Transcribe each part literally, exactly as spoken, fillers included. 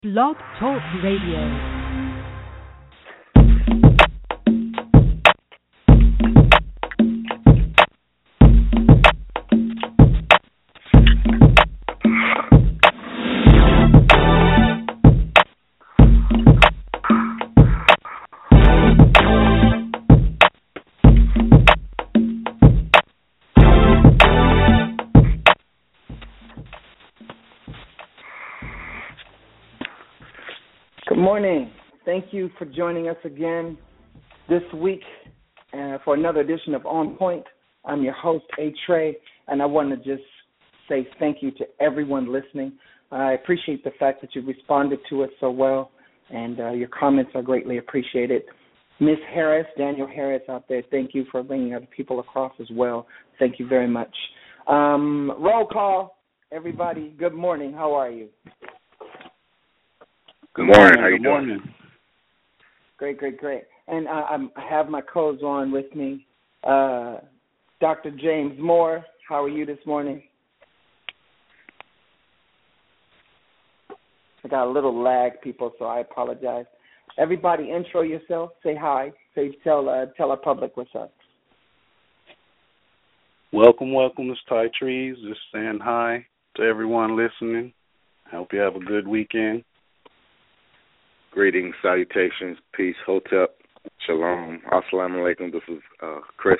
Blog Talk Radio. Good morning. Thank you for joining us again this week uh, for another edition of On Point. I'm your host, A. Trey, and I want to just say thank you to everyone listening. I appreciate the fact that you responded to us so well, and uh, your comments are greatly appreciated. Miss Harris, Daniel Harris out there, thank you for bringing other people across as well. Thank you very much. Um, roll call, everybody. Good morning. How are you? Good morning. How you Good doing? morning. Great, great, great. And I, I'm, I have my codes on with me. Uh, Doctor James Moore, how are you this morning? I got a little lag, people, so I apologize. Everybody, intro yourself. Say hi. Say tell uh, tell our public what's up. Welcome, welcome. It's Ty Trees. Just saying hi to everyone listening. I hope you have a good weekend. Greetings, salutations, peace, hotep, shalom, assalamu alaikum. This is uh, Chris.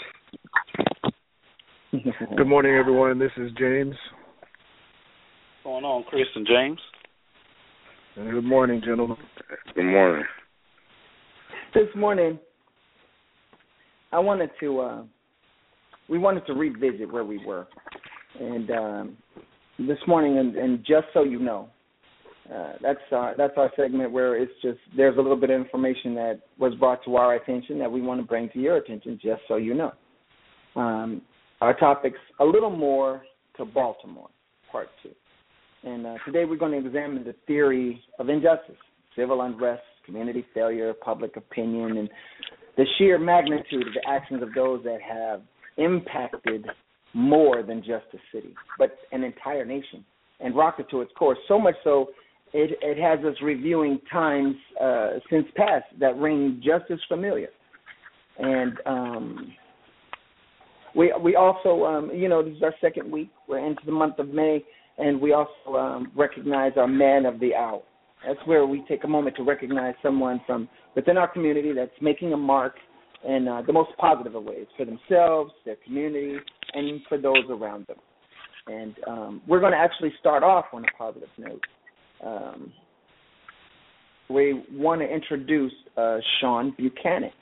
Good morning, everyone. This is James. What's going on, Chris and James? And good morning, gentlemen. Good morning. This morning, I wanted to, uh, we wanted to revisit where we were. And um, this morning, and, and just so you know, Uh, that's our, that's our segment where it's just there's a little bit of information that was brought to our attention that we want to bring to your attention, just so you know. Um, our topic's a little more to Baltimore, part two. And uh, today we're going to examine the theory of injustice, civil unrest, community failure, public opinion, and the sheer magnitude of the actions of those that have impacted more than just a city, but an entire nation, and rocked it to its core, so much so It, it has us reviewing times uh, since past that ring just as familiar. And um, we we also, um, you know, this is our second week. We're into the month of May, and we also um, recognize our man of the hour. That's where we take a moment to recognize someone from within our community that's making a mark in uh, the most positive of ways for themselves, their community, and for those around them. And um, we're going to actually start off on a positive note. Um, we want to introduce uh, Sean Buchanan,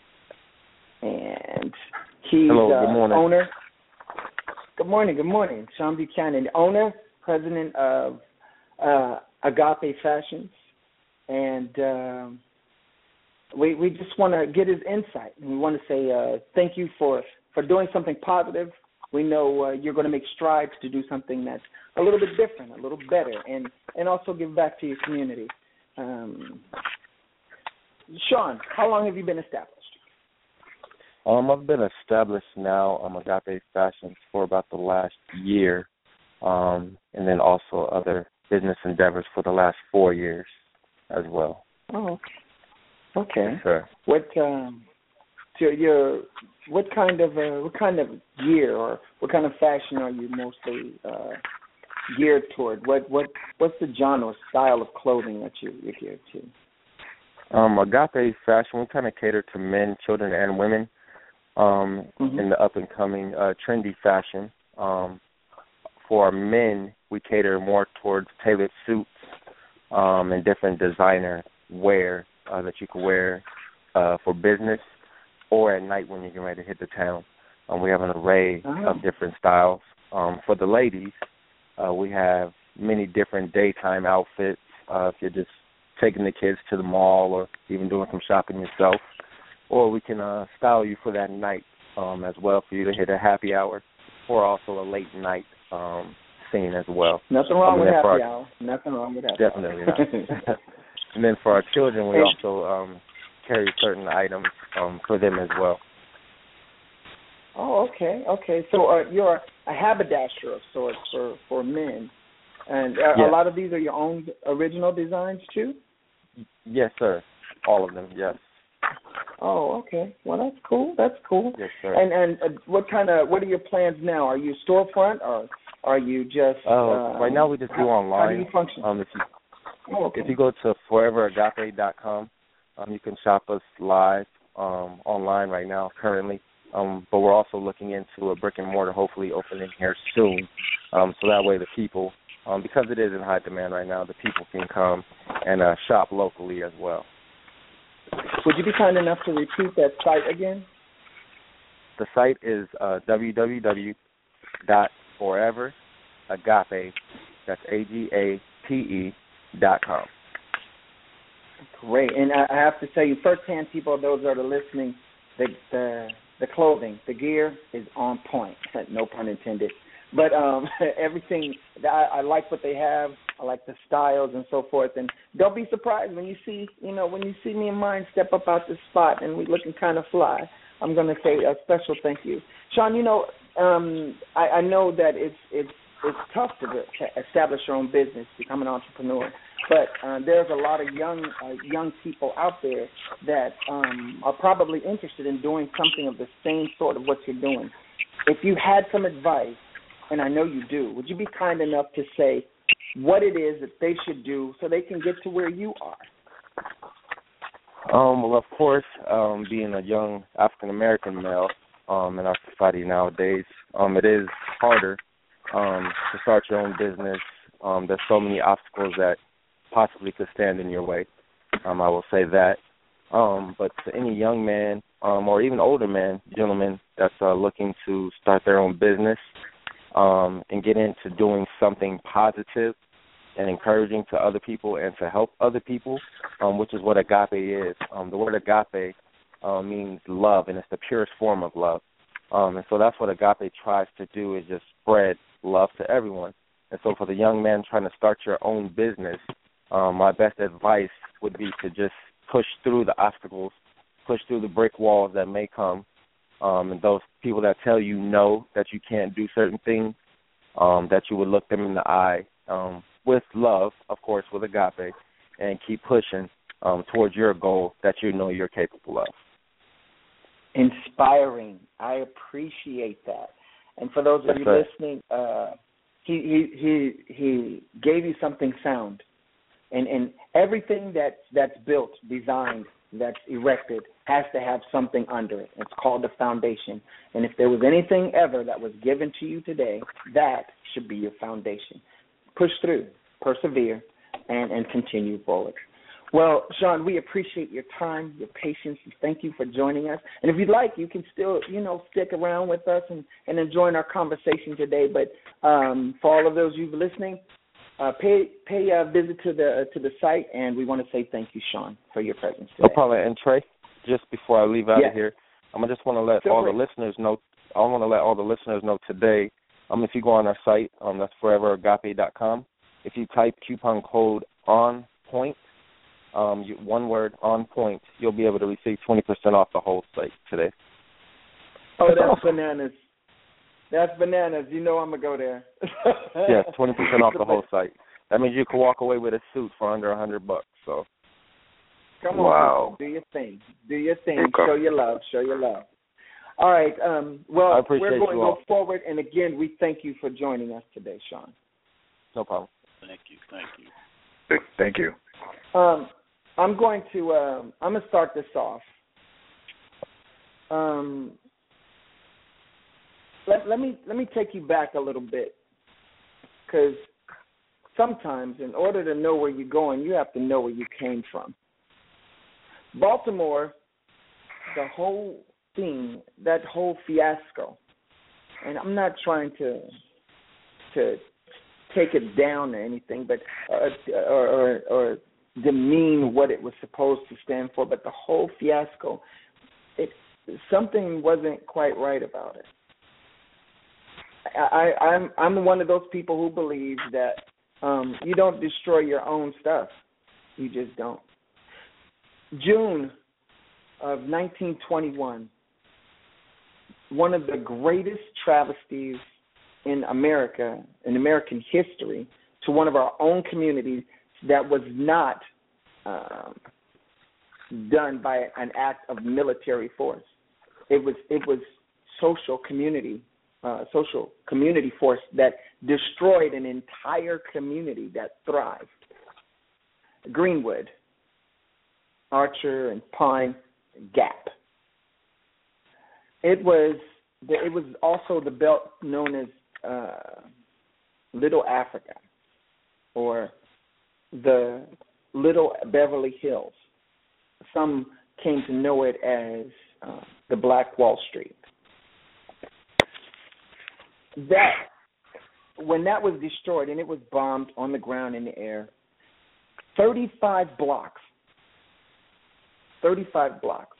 and he's Hello, uh, good morning. owner. Good morning, good morning, Sean Buchanan, owner, president of uh, Agape Fashions, and um, we we just want to get his insight, and we want to say uh, thank you for for doing something positive. We know uh, you're going to make strides to do something that's a little bit different, a little better, and, and also give back to your community. Um, Sean, how long have you been established? Um, I've been established now. I'm Agape Fashions for about the last year, um, and then also other business endeavors for the last four years as well. Oh, okay. Yes, sir. What um, so your what kind of uh, what kind of gear or what kind of fashion are you mostly uh, geared toward? What what what's the genre or style of clothing that you you're geared to? Um, Agape Fashion, we kind of cater to men, children, and women um, Mm-hmm. in the up-and-coming uh, trendy fashion. Um, for our men, we cater more towards tailored suits um, and different designer wear uh, that you can wear uh, for business or at night when you're getting ready to hit the town. Um, we have an array Oh. of different styles. Um, for the ladies, uh, we have many different daytime outfits. Uh, if you're just taking the kids to the mall or even doing some shopping yourself, or we can uh, style you for that night um, as well for you to hit a happy hour or also a late night um, scene as well. Nothing wrong Um, with and then happy for our- hour. Nothing wrong with happy Definitely hour. not. And then for our children, we Hey. also um, carry certain items um, for them as well. Oh, okay, okay. So uh, you're a haberdasher of sorts for, for men. And uh, Yes. a lot of these are your own original designs too? Yes, sir. All of them, yes. Oh, okay. Well, that's cool. That's cool. Yes, sir. And and uh, what kind of what are your plans now? Are you storefront or are you just? Uh, uh, right now we just do how, online. How do you function? Um, if you oh, okay. if you go to forever agape dot com, um, you can shop us live um, online right now currently. Um, but we're also looking into a brick and mortar, hopefully opening here soon. Um, so that way the people, um, because it is in high demand right now, the people can come and uh, shop locally as well. Would you be kind enough to repeat that site again? The site is uh, w w w dot forever agape, that's A G A P E, dot com. Great. And I, I have to tell you firsthand, people, those that are listening, the, the, the clothing, the gear is on point, no pun intended. But um, everything, I, I like what they have. I like the styles and so forth. And don't be surprised when you see, you know, when you see me and mine step up out this spot and we looking kind of fly. I'm going to say a special thank you, Sean. You know, um, I, I know that it's it's it's tough to, to establish your own business, become an entrepreneur. But uh, there's a lot of young uh, young people out there that um, are probably interested in doing something of the same sort of what you're doing. If you had some advice, and I know you do, would you be kind enough to say what it is that they should do so they can get to where you are? Um, well, of course, um, being a young African-American male um, in our society nowadays, um, it is harder um, to start your own business. Um, there's so many obstacles that possibly could stand in your way. Um, I will say that. Um, but to any young man um, or even older man, gentlemen, that's uh, looking to start their own business um, and get into doing something positive and encouraging to other people and to help other people, um, which is what agape is. Um, the word agape uh, means love, and it's the purest form of love. Um, and so that's what agape tries to do, is just spread love to everyone. And so for the young man trying to start your own business, um, my best advice would be to just push through the obstacles, push through the brick walls that may come, um, and those people that tell you no, that you can't do certain things, um, that you would look them in the eye um, with love, of course, with agape, and keep pushing um, towards your goal that you know you're capable of. Inspiring. I appreciate that. And for those of Yes, you sir. listening, uh, he, he he he gave you something sound. And and everything that's that's built, designed, that's erected has to have something under it. It's called the foundation. And if there was anything ever that was given to you today, that should be your foundation. Push through, persevere, and, and continue forward. Well, Sean, we appreciate your time, your patience, and thank you for joining us. And if you'd like, you can still, you know, stick around with us and, and enjoy our conversation today. But um, for all of those you listening, uh, pay pay a visit to the to the site, and we want to say thank you, Sean, for your presence today. No problem. And Trey, just before I leave out Yes. of here, I'm just want to let Feel all free. the listeners know. I want to let all the listeners know today. Um, if you go on our site, um, that's forever agape dot com. If you type coupon code on point, um, you, one word on point, you'll be able to receive twenty percent off the whole site today. Oh, that's bananas. That's bananas. You know I'm going to go there. Yeah, twenty percent off the whole site. That means you can walk away with a suit for under a hundred bucks. So. Come on, Wow. people. Do your thing. Do your thing. Okay. Show your love. Show your love. All right. Um, well, I appreciate we're going to you go all. forward. And, again, we thank you for joining us today, Sean. No problem. Thank you. Thank you. Thank you. Um, I'm going to um, I'm going to start this off. Um, let, let me let me take you back a little bit, because sometimes in order to know where you're going, you have to know where you came from. Baltimore, the whole thing, that whole fiasco, and I'm not trying to to take it down or anything, but uh, or, or, or demean what it was supposed to stand for, but the whole fiasco, it something wasn't quite right about it. I, I, I'm I'm one of those people who believes that um, you don't destroy your own stuff. You just don't. June of nineteen twenty-one, one of the greatest travesties in America, in American history, to one of our own communities that was not um, done by an act of military force. It was it was social community, uh, social community force that destroyed an entire community that thrived. Greenwood, Archer, and Pine Gap. It was the, it was also the belt known as uh, Little Africa, or the Little Beverly Hills. Some came to know it as uh, the Black Wall Street. That when that was destroyed and it was bombed on the ground, in the air, thirty-five blocks, thirty-five blocks.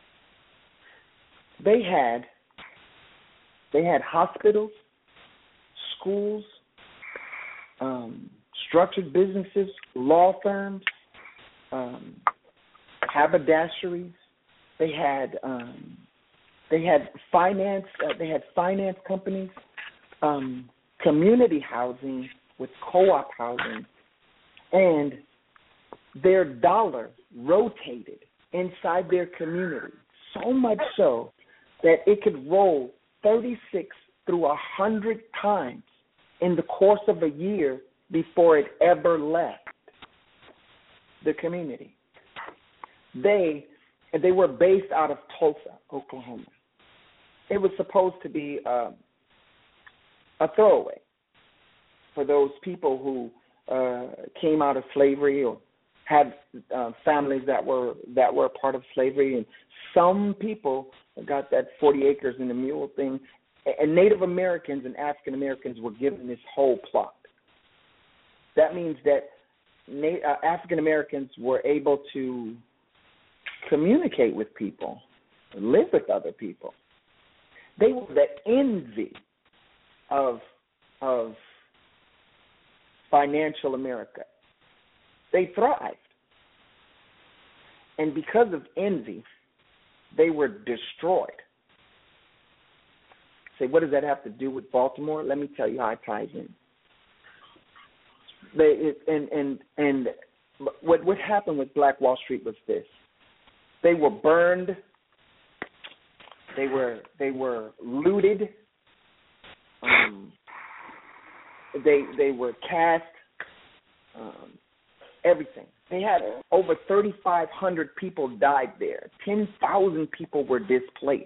They had they had hospitals, schools, um, structured businesses, law firms, um, haberdasheries. They had um, they had finance. Uh, they had finance companies, um, community housing with co-op housing, and their dollar rotated inside their community so much so that it could roll thirty-six through one hundred times in the course of a year before it ever left the community. They they were based out of Tulsa, Oklahoma. It was supposed to be uh, a throwaway for those people who uh, came out of slavery or had uh, families that were that were a part of slavery, and some people got that forty acres and a mule thing. And Native Americans and African Americans were given this whole plot. That means that Na- uh, African Americans were able to communicate with people, live with other people. They were the envy of of financial America. They thrived. And because of envy, they were destroyed. Say, what does that have to do with Baltimore? Let me tell you how it ties in. They, it, and and and what what happened with Black Wall Street was this: they were burned, they were they were looted, um, they they were cast, um, everything. They had over thirty-five hundred people died there. ten thousand people were displaced.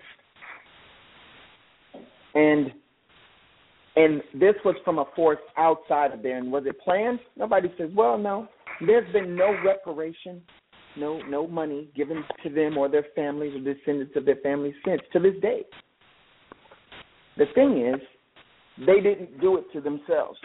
And and this was from a force outside of there. And was it planned? Nobody says, well, no. There's been no reparation, no no money given to them or their families or descendants of their families since, to this day. The thing is, they didn't do it to themselves.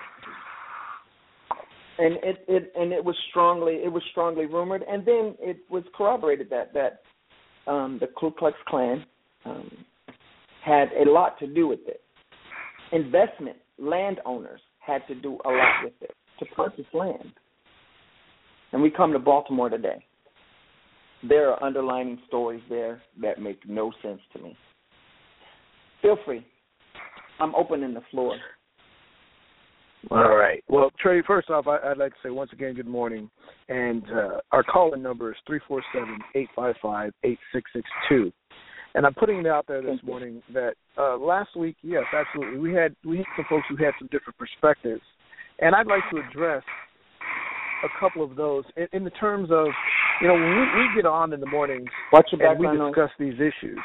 And it, it and it was strongly it was strongly rumored, and then it was corroborated that that um, the Ku Klux Klan um, had a lot to do with it. Investment landowners had to do a lot with it to purchase land. And we come to Baltimore today. There are underlining stories there that make no sense to me. Feel free. I'm opening the floor. All right. Well, Trey, first off, I, I'd like to say once again good morning. And uh, our call-in number is three four seven, eight five five, eight six six two. And I'm putting it out there this morning that uh, last week, yes, absolutely, we had we had some folks who had some different perspectives. And I'd like to address a couple of those in, in the terms of, you know, when we, we get on in the mornings and we discuss these issues,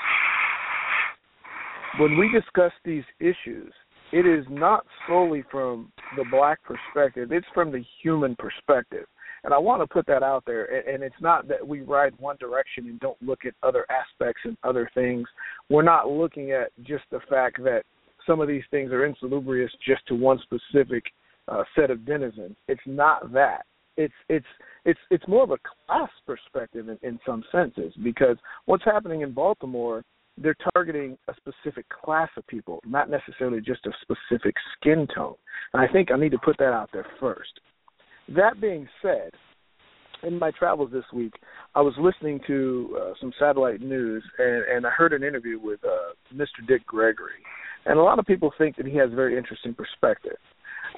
when we discuss these issues, it is not solely from the black perspective. It's from the human perspective. And I want to put that out there. And it's not that we ride one direction and don't look at other aspects and other things. We're not looking at just the fact that some of these things are insalubrious just to one specific uh, set of denizens. It's not that. It's it's it's it's more of a class perspective in, in some senses, because what's happening in Baltimore, they're targeting a specific class of people, not necessarily just a specific skin tone. And I think I need to put that out there first. That being said, in my travels this week, I was listening to uh, some satellite news, and, and I heard an interview with uh, Mister Dick Gregory. And a lot of people think that he has a very interesting perspective.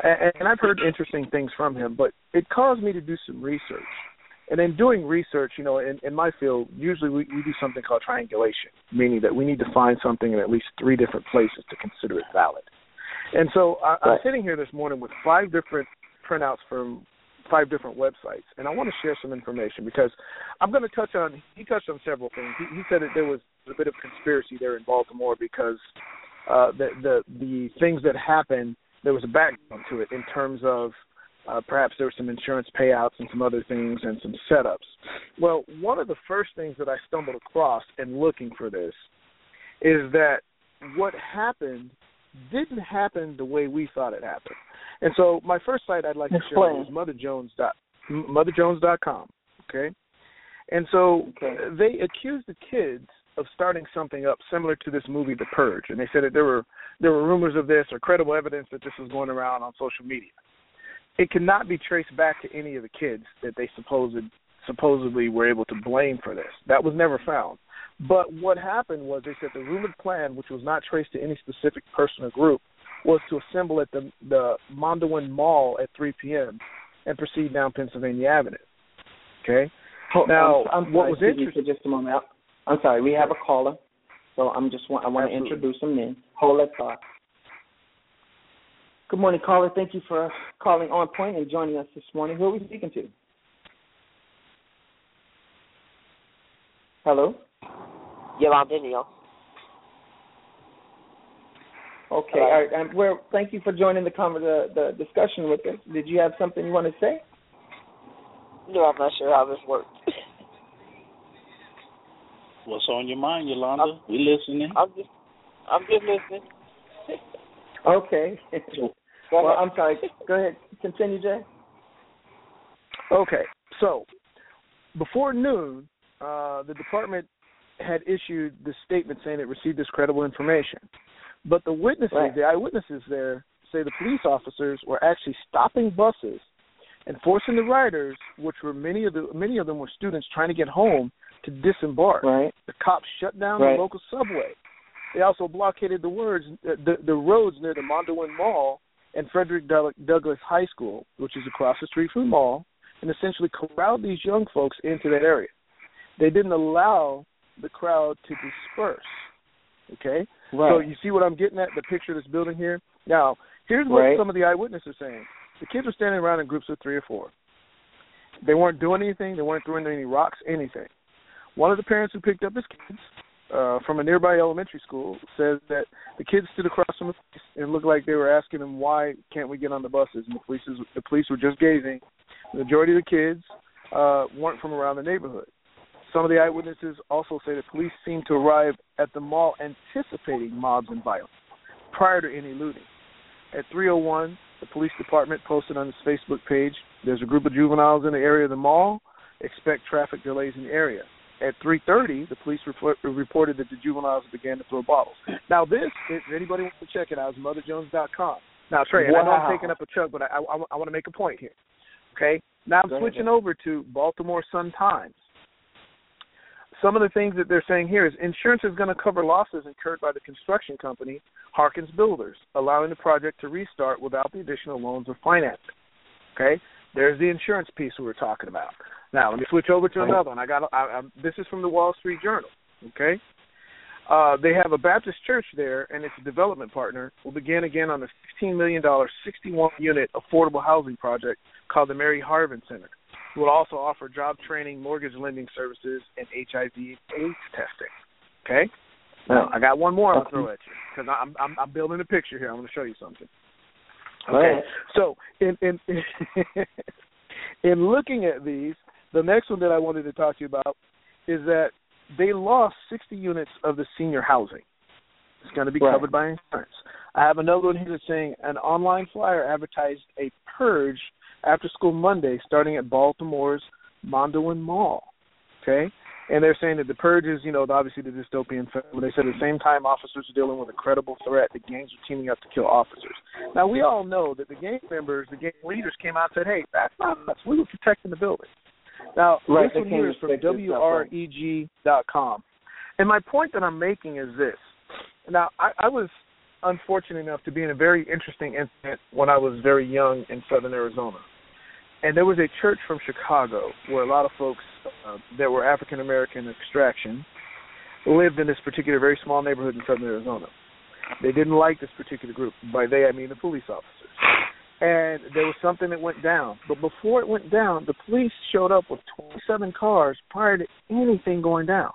and, and I've heard interesting things from him, but it caused me to do some research. And in doing research, you know, in, in my field, usually we, we do something called triangulation, meaning that we need to find something in at least three different places to consider it valid. And so I, I'm sitting here this morning with five different printouts from five different websites, and I want to share some information because I'm going to touch on, he touched on several things. He, he said that there was a bit of conspiracy there in Baltimore because uh, the, the, the things that happened, there was a background to it in terms of Uh, perhaps there were some insurance payouts and some other things and some setups. Well, one of the first things that I stumbled across in looking for this is that what happened didn't happen the way we thought it happened. And so my first site I'd like to share is mother jones dot com, okay? And so okay. they accused the kids of starting something up similar to this movie, The Purge, and they said that there were there were rumors of this or credible evidence that this was going around on social media. It cannot be traced back to any of the kids that they supposed, supposedly were able to blame for this. That was never found. But what happened was they said the rumored plan, which was not traced to any specific person or group, was to assemble at the, the Mondawmin Mall at three p.m. and proceed down Pennsylvania Avenue. Okay? Oh, now, I'm, I'm what sorry, was interesting... just a moment. I'm sorry, we have a caller, so I'm just want, I want Absolutely. to introduce him in. Hold that thought. Good morning, caller. Thank you for calling On Point and joining us this morning. Who are we speaking to? Hello? Yolanda Neal. Okay. Hello. All right. And we're, thank you for joining the, the the discussion with us. Did you have something you want to say? No, I'm not sure how this works. What's on your mind, Yolanda? I'm, we listening. I'm just, I'm just listening. Okay. Well, I'm sorry. Go ahead. Continue, Jay. Okay. So, before noon, uh, the department had issued the statement saying it received this credible information. But the witnesses, right. the eyewitnesses there, say the police officers were actually stopping buses and forcing the riders, which were many of the many of them were students trying to get home, to disembark. Right. The cops shut down right. the local subway. They also blockaded the words the, the roads near the Mondawmin Mall and Frederick Douglass High School, which is across the street from the mall, and essentially corralled these young folks into that area. They didn't allow the crowd to disperse. Okay? Right. So you see what I'm getting at, the picture that's building here? Now, here's what right. some of the eyewitnesses are saying. The kids were standing around in groups of three or four. They weren't doing anything. They weren't throwing any rocks, anything. One of the parents who picked up his kids uh, from a nearby elementary school says that the kids stood across from the police and looked like they were asking them, why can't we get on the buses? And the police, is, the police were just gazing. The majority of the kids uh, weren't from around the neighborhood. Some of the eyewitnesses also say the police seemed to arrive at the mall anticipating mobs and violence prior to any looting. At three oh one, the police department posted on its Facebook page, there's a group of juveniles in the area of the mall. Expect traffic delays in the area. At three thirty, the police report, reported that the juveniles began to throw bottles. Now this, if anybody wants to check it out, is mother jones dot com. Now, Trey, wow. I know I'm taking up a chunk, but I, I, I want to make a point here. Okay? Now I'm Go switching ahead. over to Baltimore Sun-Times. Some of the things that they're saying here is insurance is going to cover losses incurred by the construction company, Harkins Builders, allowing the project to restart without the additional loans or financing. Okay? There's the insurance piece we were talking about. Now, let me switch over to another one. I got I, I, this is from the Wall Street Journal, okay? Uh, they have a Baptist church there, and its development partner will begin again on the fifteen million dollars, sixty-one unit affordable housing project called the Mary Harvin Center. It will also offer job training, mortgage lending services, and H I V AIDS testing, okay? Now, I got one more I'll throw at you because I'm, I'm, I'm building a picture here. I'm going to show you something. Okay, so in in, in looking at these, the next one that I wanted to talk to you about is that they lost sixty units of the senior housing. It's going to be right. covered by insurance. I have another one here that's saying an online flyer advertised a purge after school Monday starting at Baltimore's Mondawmin Mall. Okay? And they're saying that the purge is, you know, obviously the dystopian film. They said at the same time officers are dealing with a credible threat. The gangs are teaming up to kill officers. Now, we all know that the gang members, the gang leaders came out and said, hey, that's not us. We were protecting the building. Now, right, this one here is from W R E G dot com. And my point that I'm making is this. Now, I, I was unfortunate enough to be in a very interesting incident when I was very young in southern Arizona. And there was a church from Chicago where a lot of folks uh, that were African American extraction lived in this particular very small neighborhood in southern Arizona. They didn't like this particular group. By they, I mean the police officers. And there was something that went down. But before it went down, the police showed up with twenty-seven cars prior to anything going down.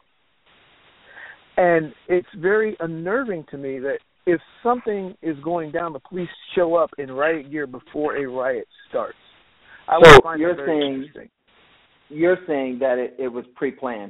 And it's very unnerving to me that if something is going down, the police show up in riot gear before a riot starts. I so would find you're that very saying interesting. You're saying that it, it was pre-planned.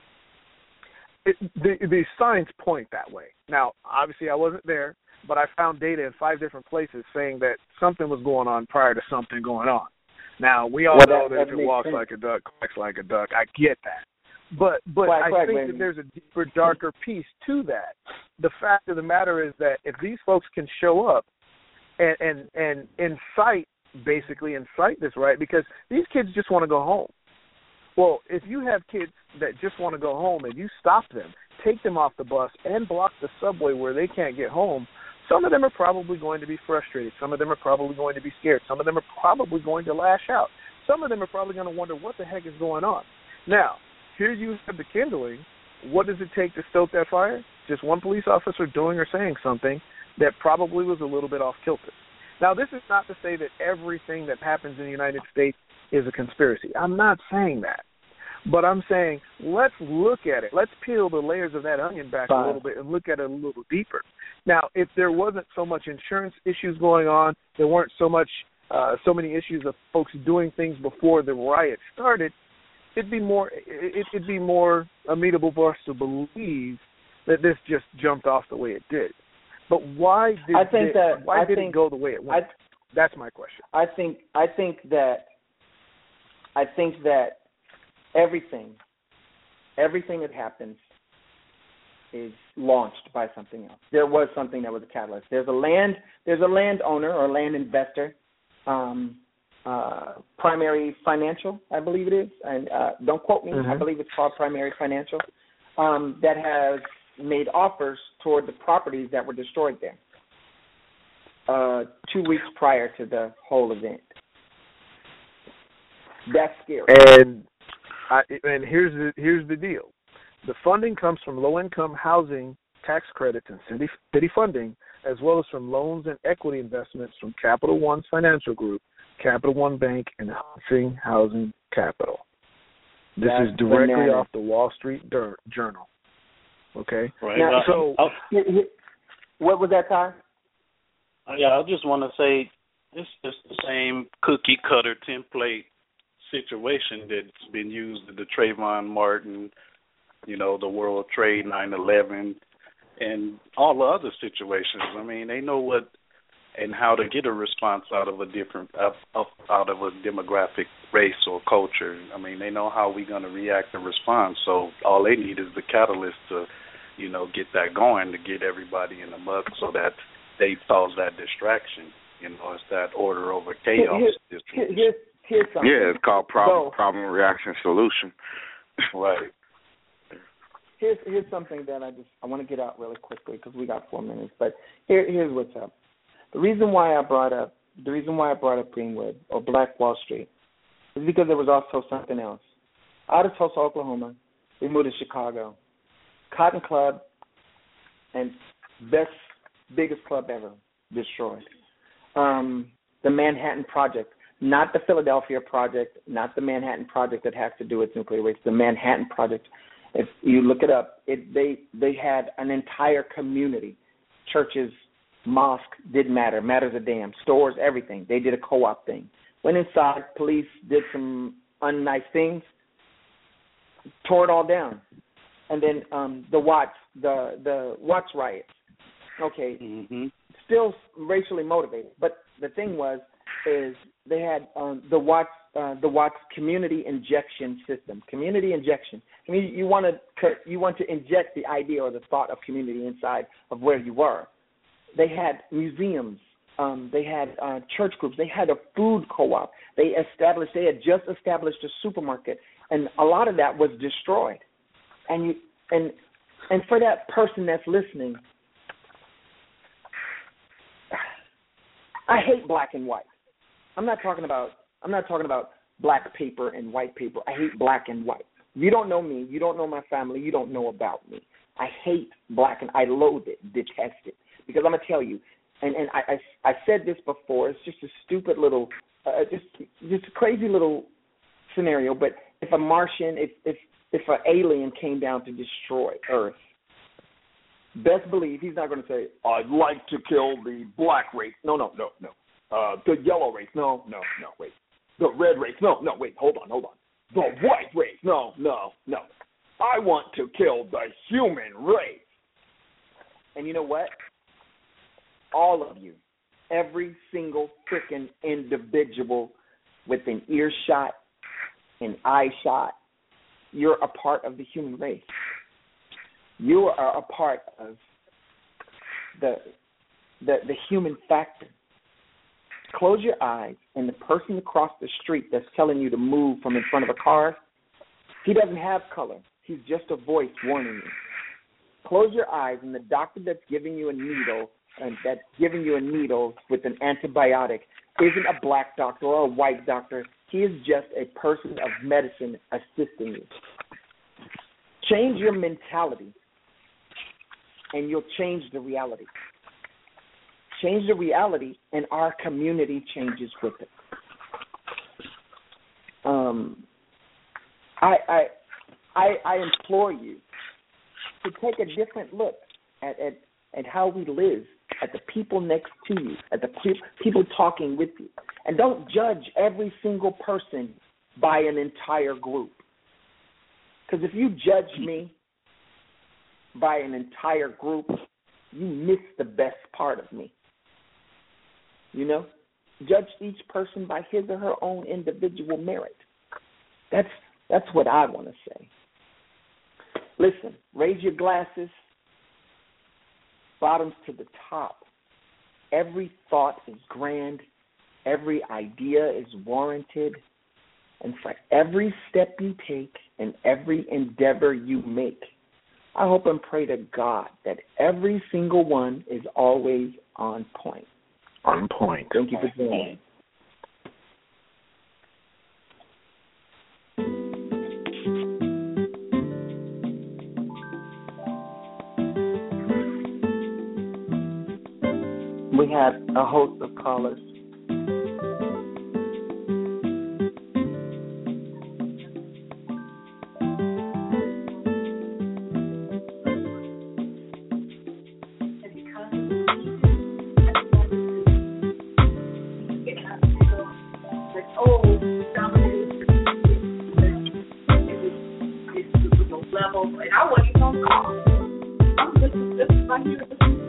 It, the, the signs point that way. Now, obviously, I wasn't there, but I found data in five different places saying that something was going on prior to something going on. Now, we all well, know that, that, that if it walks sense. like a duck, quacks like a duck. I get that. But but quack, I quack, think baby. that there's a deeper, darker piece to that. The fact of the matter is that if these folks can show up and and, and incite, basically incite this, right, because these kids just want to go home. Well, if you have kids that just want to go home and you stop them, take them off the bus, and block the subway where they can't get home, some of them are probably going to be frustrated. Some of them are probably going to be scared. Some of them are probably going to lash out. Some of them are probably going to wonder what the heck is going on. Now, here you have the kindling. What does it take to stoke that fire? Just one police officer doing or saying something that probably was a little bit off kilter. Now, this is not to say that everything that happens in the United States is a conspiracy. I'm not saying that. But I'm saying let's look at it. Let's peel the layers of that onion back Fine. a little bit and look at it a little deeper. Now, if there wasn't so much insurance issues going on, there weren't so much, uh, so many issues of folks doing things before the riot started, it'd be more, it, it'd be more amenable for us to believe that this just jumped off the way it did. But why did I think it, that why I did think, it go the way it went? I, That's my question. I think I think that I think that everything everything that happens is launched by something else. There was something that was a catalyst. There's a land there's a landowner or land investor, um, uh, Primary Financial, I believe it is, and uh, don't quote me. Mm-hmm. I believe it's called Primary Financial, um, that has made offers toward the properties that were destroyed there. Uh, two weeks prior to the whole event. That's scary. And I, and here's the here's the deal: the funding comes from low-income housing tax credits and city city funding, as well as from loans and equity investments from Capital One's financial group, Capital One Bank, and Hudson Housing Capital. This That's is directly bananas. off the Wall Street Dur- Journal. Okay, Right. Now, Now, so I'll, Here- here- what was that, Ty? yeah, I just want to say it's just the same cookie cutter template situation that's been used in the Trayvon Martin, you know, the World Trade, nine eleven, and all the other situations. I mean, they know what and how to get a response out of a different out out of a demographic, race, or culture. I mean, they know how we're going to react and respond. So all they need is the catalyst to, you know, get that going, to get everybody in the muck so that they cause that distraction. You know, it's that order over chaos. Here, here, here's, here's something. Yeah, it's called problem So- problem reaction solution. Right. Here's here's something that I just I want to get out really quickly because we got four minutes. But here here's what's up. The reason why I brought up the reason why I brought up Greenwood or Black Wall Street is because there was also something else. Out of Tulsa, Oklahoma, we moved to Chicago. Cotton Club and best biggest club ever destroyed. Um, the Manhattan Project, not the Philadelphia Project, not the Manhattan Project that has to do with nuclear waste. The Manhattan Project. If you look it up, it, they they had an entire community, churches, mosque, didn't matter, matters a damn, stores, everything. They did a co-op thing. Went inside, police did some unnice things, tore it all down, and then um, the Watts, the the Watts riots. Okay, Mm-hmm. still racially motivated, but the thing was is they had um, the Watts uh, the Watts community injection system. Community injection. I mean, you want to you want to inject the idea or the thought of community inside of where you were. They had museums. Um, they had uh, church groups. They had a food co-op. They established. They had just established a supermarket, and a lot of that was destroyed. And you and and for that person that's listening, I hate black and white. I'm not talking about I'm not talking about black paper and white paper. I hate black and white. You don't know me. You don't know my family. You don't know about me. I hate black and I loathe it, detest it. Because I'm gonna tell you, and and I I, I said this before. It's just a stupid little, uh, just just a crazy little scenario. But if a Martian, if if if an alien came down to destroy Earth, best believe he's not going to say, I'd like to kill the black race. No, no, no, no. Uh, the yellow race. No, no, no, wait. The red race. No, no, wait. Hold on, hold on. The white race. No, no, no. I want to kill the human race. And you know what? All of you, every single freaking individual with an earshot, an eye shot, you're a part of the human race. You are a part of the, the the human factor. Close your eyes, and the person across the street that's telling you to move from in front of a car, he doesn't have color. He's just a voice warning you. Close your eyes, and the doctor that's giving you a needle, and that's giving you a needle with an antibiotic, isn't a black doctor or a white doctor. He is just a person of medicine assisting you. Change your mentality, and you'll change the reality. Change the reality, and our community changes with it. Um, I, I, I, I implore you to take a different look at, at, at how we live, at the people next to you, at the pe- people talking with you. And don't judge every single person by an entire group. Because if you judge me by an entire group, you miss the best part of me. You know? Judge each person by his or her own individual merit. That's that's what I want to say. Listen, raise your glasses, bottoms to the top. Every thought is grand. Every idea is warranted. And for every step you take and every endeavor you make, I hope and pray to God that every single one is always on point. On point. Thank you for joining. We have a host of callers. And I wasn't even on call. I'm just, just right here.